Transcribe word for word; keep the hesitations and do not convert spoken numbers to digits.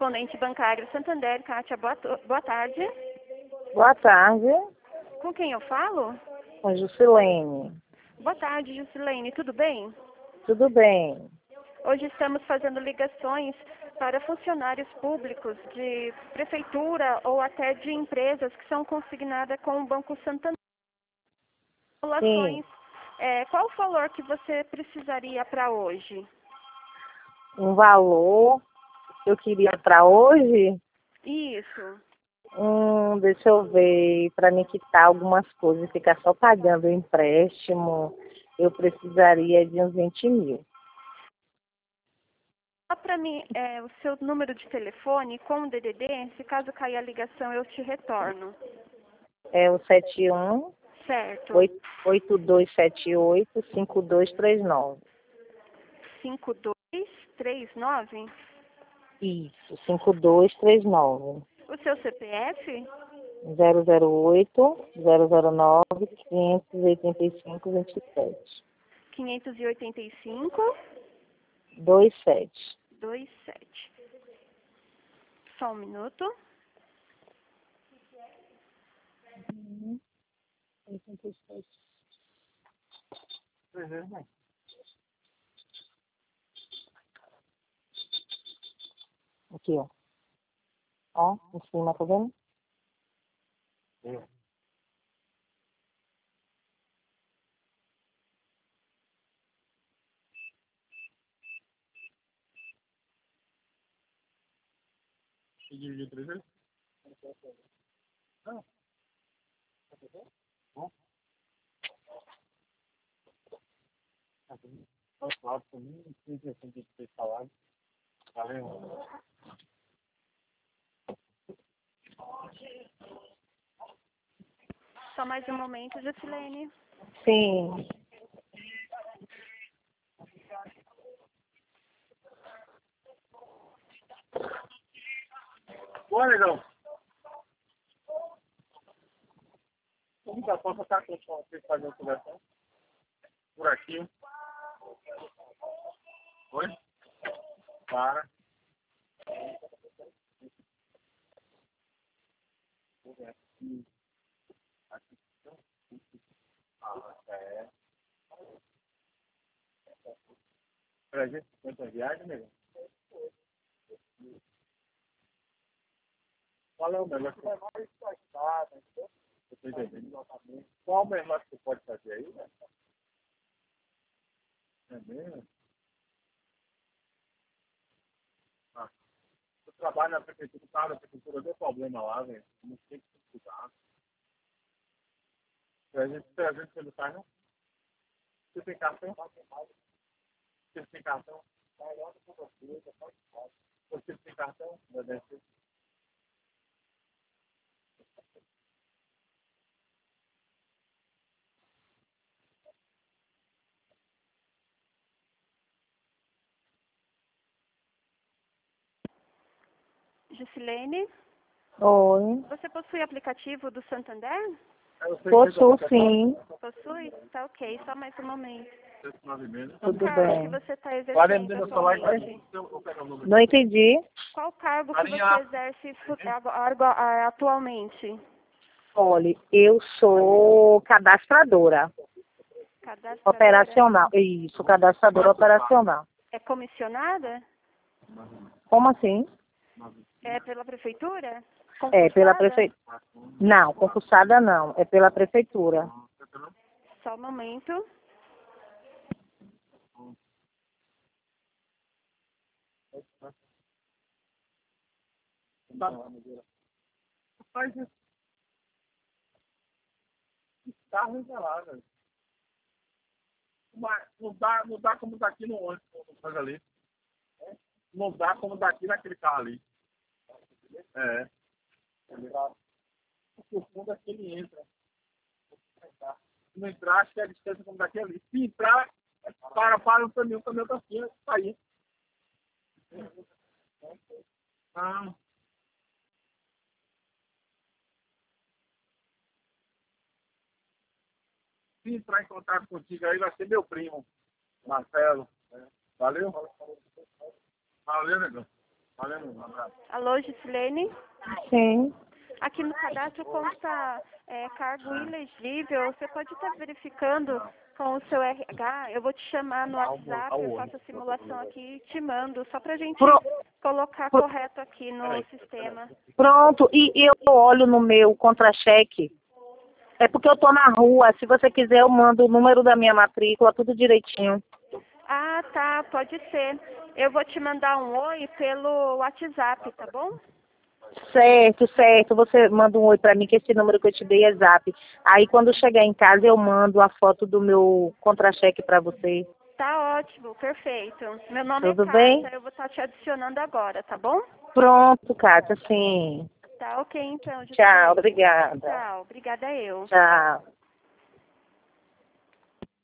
correspondente bancário Santander. Kátia, boa, boa tarde. Boa tarde, Com quem eu falo? com Juscelene. Boa tarde, Juscelene. Tudo bem? Tudo bem? Hoje estamos fazendo ligações para funcionários públicos de prefeitura ou até de empresas que são consignadas com o Banco Santander. Sim. É, qual o valor que você precisaria para hoje? Um valor que eu queria para hoje? Isso. Hum, deixa eu ver, para me quitar algumas coisas e ficar só pagando o empréstimo, eu precisaria de uns vinte mil. Só para mim, é, o seu número de telefone com o D D D, se caso cair a ligação eu te retorno. É o sete um Certo. oito dois sete oito cinco dois três nove. cinco dois três nove? Isso, cinco dois três nove. O seu C P F? zero zero oito zero zero nove quinhentos e oitenta e cinco vinte e sete. quinhentos e oitenta e cinco, vinte e sete. vinte e sete. Só um minuto. oitenta e sete. Uhum. Aqui, ó. Ó, em cima, tá vendo? Sim. Dividir três vezes? Não. Bom. Tá claro, por mim, não sei se tem que ter falado. Tá vendo? Só mais um momento, Juscelene. Sim. Boa, legal. Como que a porta tá com você fazer a conversa? Por aqui. Oi? Para. Aqui. Aqui. Ah, é. trezentos e cinquenta viagem, nego? Qual é o melhor que você pode fazer? Eu tô entendendo. Qual o melhor que você pode fazer aí? É mesmo? Ah, eu trabalho na prefeitura, cara, a prefeitura deu problema lá, velho. Não sei o que estudar. trezentos pelo carro. Você tem cartão? Você tem cartão? Você tem cartão? Deve ser. Juscelene, Oi. você possui aplicativo do Santander? Possuo sim. Possui? Tá ok, só mais um momento. Tudo Qual cargo bem. que você está exercendo atualmente? Não entendi. Qual cargo que você exerce fu- agora- a- atualmente? Olha, eu sou cadastradora Cadastradora? operacional. Isso, cadastradora operacional. É comissionada? Como assim? É pela prefeitura? É pela Concursada? prefeitura. Não, concursada não. É pela prefeitura. Só um momento. Faz isso. Carro lá, velho. Não dá, não dá como daqui no ônibus, no ali. Não dá como daqui naquele carro ali. É. O fundo é que ele entra. Se não entrar, acho que é a distância como daqui ali. Se entrar, para, para o caminhão, o caminhão tá assim, sair. Ah. Se entrar em contato contigo aí, vai ser meu primo, Marcelo. Valeu? Valeu, negão. Alô, Gisilene? Sim. Aqui no cadastro consta é, cargo ilegível. Você pode estar verificando com o seu R H. Eu vou te chamar no WhatsApp, eu faço a simulação aqui e te mando, só para a gente Pro... colocar correto aqui no sistema. Pronto, e, e eu olho no meu contra-cheque. É porque eu tô na rua. Se você quiser, eu mando o número da minha matrícula, tudo direitinho. Ah, tá, pode ser. Eu vou te mandar um oi pelo WhatsApp, tá bom? Certo, certo. Você manda um oi pra mim, que esse número que eu te dei é zap. Aí quando chegar em casa eu mando a foto do meu contra-cheque pra você. Tá ótimo, perfeito. Meu nome é Tudo Kátia, bem? eu vou estar te adicionando agora, tá bom? Pronto, Kátia, sim. Tá ok então, Tchau, Gisilene. obrigada. Tchau, obrigada eu. Tchau.